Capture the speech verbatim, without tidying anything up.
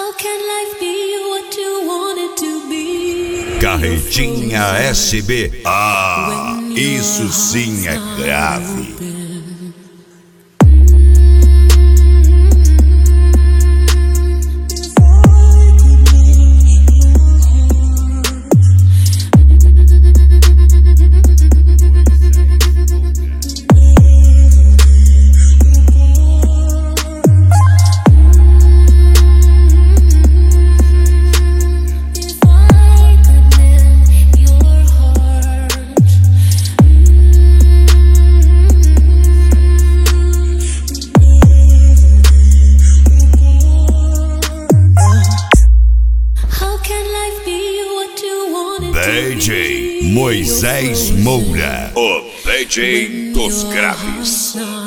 How can life be what you want it to be? Carretinha S B. Ah, isso sim é grave. D J Moisés Moura, o D J dos graves.